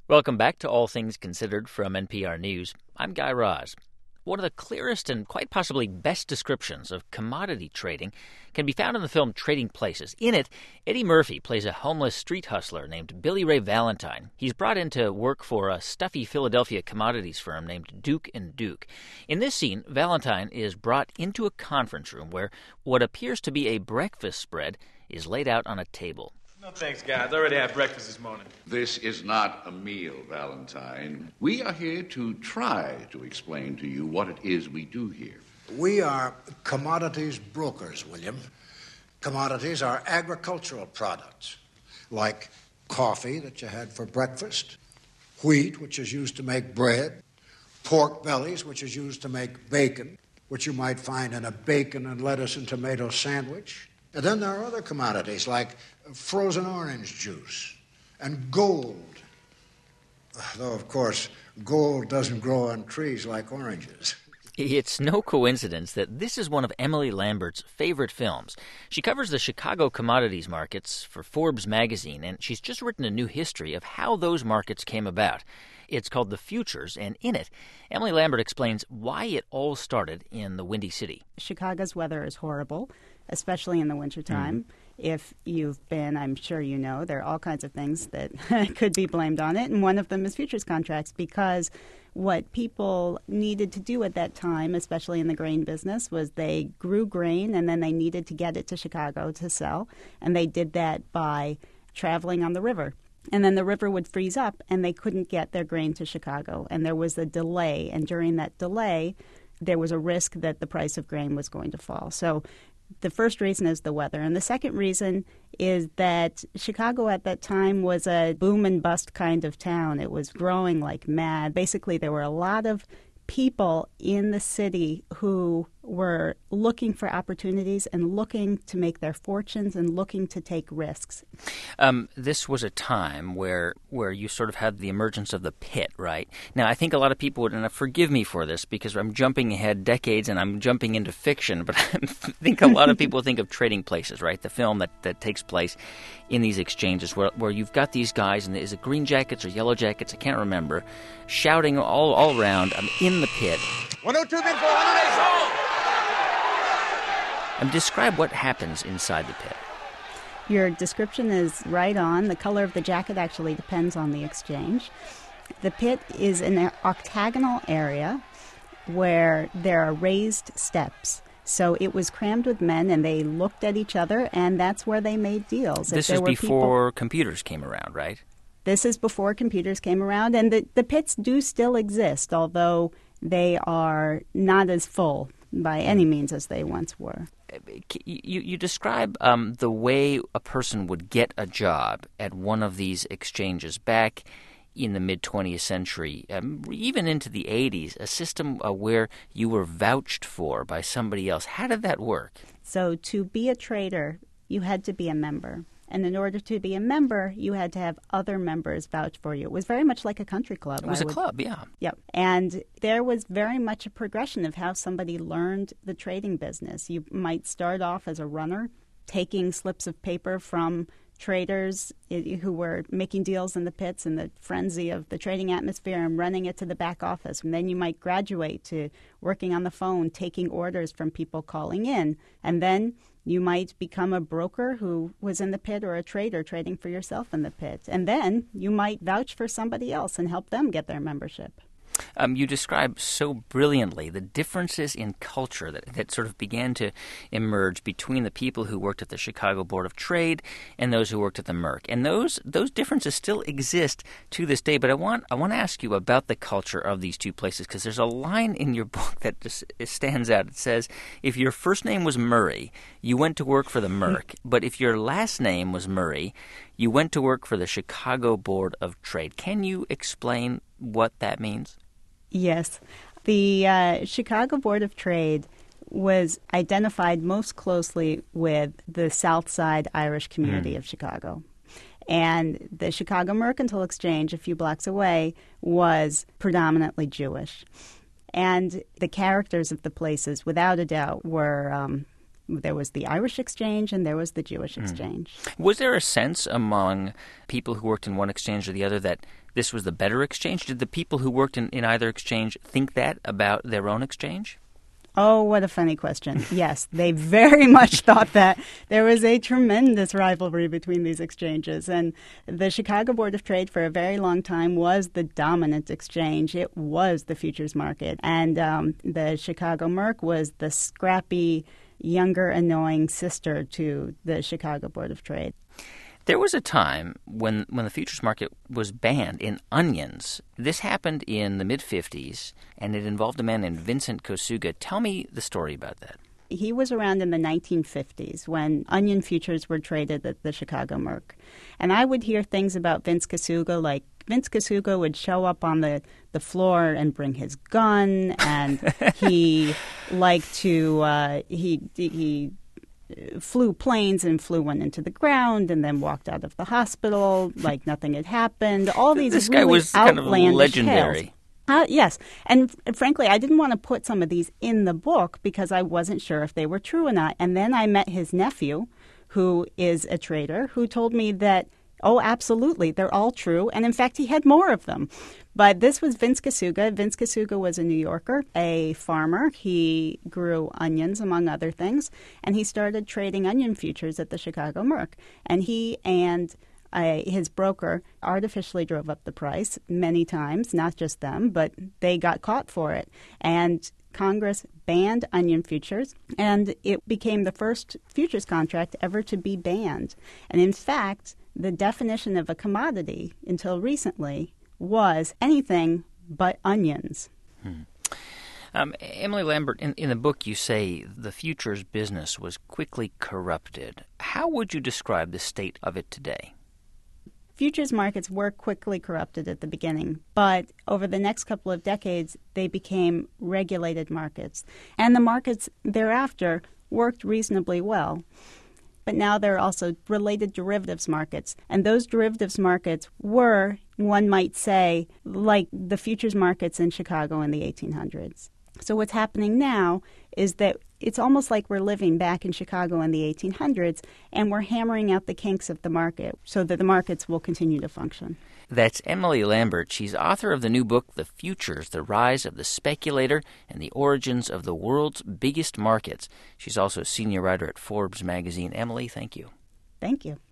Welcome back to All Things Considered from NPR News. I'm Guy Raz. One of the clearest and quite possibly best descriptions of commodity trading can be found in the film Trading Places. In it, Eddie Murphy plays a homeless street hustler named Billy Ray Valentine. He's brought in to work for a stuffy Philadelphia commodities firm named Duke & Duke. In this scene, Valentine is brought into a conference room where what appears to be a breakfast spread is laid out on a table. No thanks, guys. I already had breakfast this morning. This is not a meal, Valentine. We are here to try to explain to you what it is we do here. We are commodities brokers, William. Commodities are agricultural products, like coffee that you had for breakfast, wheat, which is used to make bread, pork bellies, which is used to make bacon, which you might find in a bacon and lettuce and tomato sandwich. And then there are other commodities like frozen orange juice and gold. Though, of course, gold doesn't grow on trees like oranges. It's no coincidence that this is one of Emily Lambert's favorite films. She covers the Chicago commodities markets for Forbes magazine, and she's just written a new history of how those markets came about. It's called The Futures, and in it, Emily Lambert explains why it all started in the Windy City. Chicago's weather is horrible, especially in the wintertime. If you've been, I'm sure you know, there are all kinds of things that could be blamed on it, and one of them is futures contracts, because what people needed to do at that time, especially in the grain business, was they grew grain and then they needed to get it to Chicago to sell, and they did that by traveling on the river. And then the river would freeze up and they couldn't get their grain to Chicago, and there was a delay, and during that delay there was a risk that the price of grain was going to fall. So the first reason is the weather. And the second reason is that Chicago at that time was a boom and bust kind of town. It was growing like mad. Basically, there were a lot of people in the city who were looking for opportunities and looking to make their fortunes and looking to take risks. This was a time where you sort of had the emergence of the pit, right? Now, I think a lot of people would, and forgive me for this because I'm jumping ahead decades and I'm jumping into fiction, but I think a lot of people think of Trading Places, right? The film that takes place in these exchanges where you've got these guys, and is it green jackets or yellow jackets? I can't remember, shouting all around in the pit. 102 bid for 108 sold! Describe what happens inside the pit. Your description is right on. The color of the jacket actually depends on the exchange. The pit is an octagonal area where there are raised steps. So it was crammed with men, and they looked at each other, and that's where they made deals. This is before computers came around, right? This is before computers came around, and the pits do still exist, although they are not as full by any means as they once were. You describe the way a person would get a job at one of these exchanges back in the mid-20th century, even into the 80s, a system where you were vouched for by somebody else. How did that work? So to be a trader, you had to be a member. And in order to be a member, you had to have other members vouch for you. It was very much like a country club. It was a club, yeah. Yep. And there was very much a progression of how somebody learned the trading business. You might start off as a runner, taking slips of paper from traders who were making deals in the pits in the frenzy of the trading atmosphere and running it to the back office. And then you might graduate to working on the phone, taking orders from people calling in. And then you might become a broker who was in the pit, or a trader trading for yourself in the pit. And then you might vouch for somebody else and help them get their membership. You describe so brilliantly the differences in culture that sort of began to emerge between the people who worked at the Chicago Board of Trade and those who worked at the Merc. And those differences still exist to this day. But I want to ask you about the culture of these two places, because there's a line in your book that just stands out. It says, if your first name was Murray, you went to work for the Merc. But if your last name was Murray, you went to work for the Chicago Board of Trade. Can you explain what that means? Yes. The Chicago Board of Trade was identified most closely with the South Side Irish community of Chicago. And the Chicago Mercantile Exchange, a few blocks away, was predominantly Jewish. And the characters of the places, without a doubt, were There was the Irish exchange and there was the Jewish exchange. Was there a sense among people who worked in one exchange or the other that this was the better exchange? Did the people who worked in either exchange think that about their own exchange? Oh, what a funny question. Yes, they very much thought that. There was a tremendous rivalry between these exchanges. And the Chicago Board of Trade for a very long time was the dominant exchange. It was the futures market. And the Chicago Merc was the scrappy, younger, annoying sister to the Chicago Board of Trade. There was a time when the futures market was banned in onions. This happened in the mid-'50s, and it involved a man named Vincent Kosuga. Tell me the story about that. He was around in the 1950s when onion futures were traded at the Chicago Merc. And I would hear things about Vince Kosuga, like Vince Kosuga would show up on the floor and bring his gun, and he liked to, he flew planes and flew one into the ground and then walked out of the hospital like nothing had happened. All these this really guy was kind of legendary. Yes. And frankly, I didn't want to put some of these in the book because I wasn't sure if they were true or not. And then I met his nephew, who is a trader, who told me that, oh, absolutely, they're all true. And in fact, he had more of them. But this was Vince Kosuga. Vince Kosuga was a New Yorker, a farmer. He grew onions, among other things, and he started trading onion futures at the Chicago Merc. And he and his broker artificially drove up the price many times, not just them, but they got caught for it. And Congress banned onion futures, and it became the first futures contract ever to be banned. And in fact, the definition of a commodity until recently was anything but onions. Emily Lambert, in the book you say the futures business was quickly corrupted. How would you describe the state of it today? Futures markets were quickly corrupted at the beginning, but over the next couple of decades, they became regulated markets. And the markets thereafter worked reasonably well. But now there are also related derivatives markets. And those derivatives markets were, one might say, like the futures markets in Chicago in the 1800s. So what's happening now is that it's almost like we're living back in Chicago in the 1800s, and we're hammering out the kinks of the market so that the markets will continue to function. That's Emily Lambert. She's author of the new book, The Futures, The Rise of the Speculator and the Origins of the World's Biggest Markets. She's also a senior writer at Forbes magazine. Emily, thank you. Thank you.